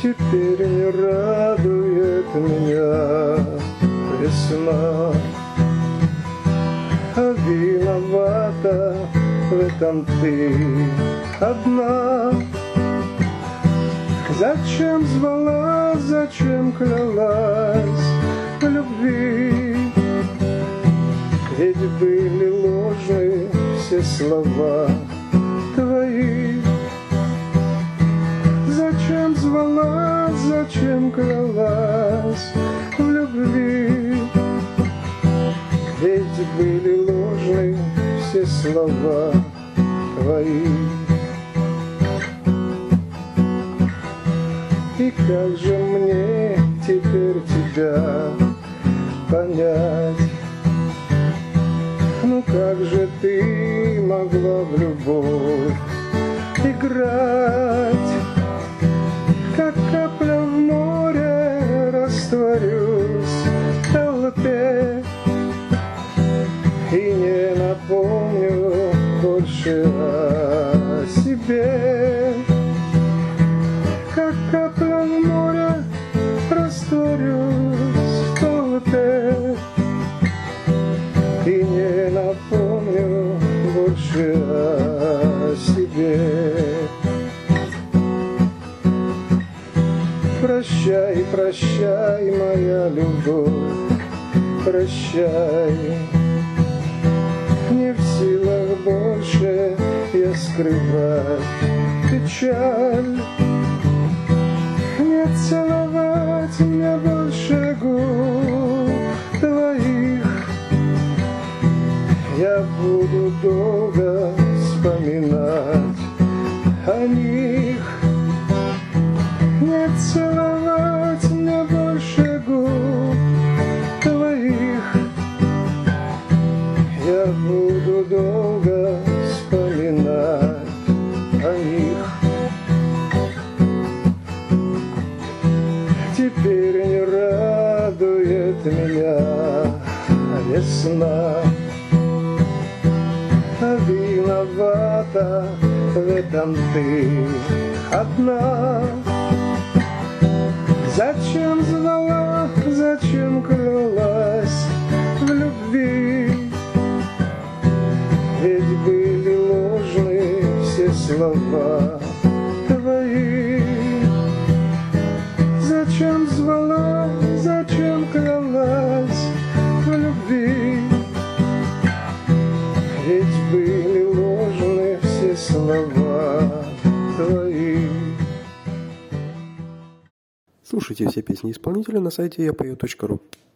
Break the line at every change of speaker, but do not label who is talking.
Теперь не радует меня весна, а виновата в этом ты одна. Зачем звала, зачем клялась в любви? Ведь были ложны все слова твои. Зачем звала, зачем клялась в любви? Ведь были ложны все слова твои. И как же мне теперь тебя понять? Ну как же ты могла в любовь играть? Как капля в море растворюсь в толпе и не напомню больше о себе. Как капля в море растворюсь в толпе и не напомню больше о себе. Прощай, прощай, моя любовь, прощай. Не в силах больше я скрывать печаль. Не целовать мне больше губ твоих. Я буду долго вспоминать о них. Не целовать мне больше губ твоих. Я буду долго вспоминать о них. Теперь не радует меня весна, а виновата в этом ты одна. Зачем звала, зачем клялась в любви? Ведь были ложны все слова твои. Зачем звала, зачем клялась в любви? Ведь были ложны все слова твои.
Слушайте все песни исполнителя на сайте yapою.ru.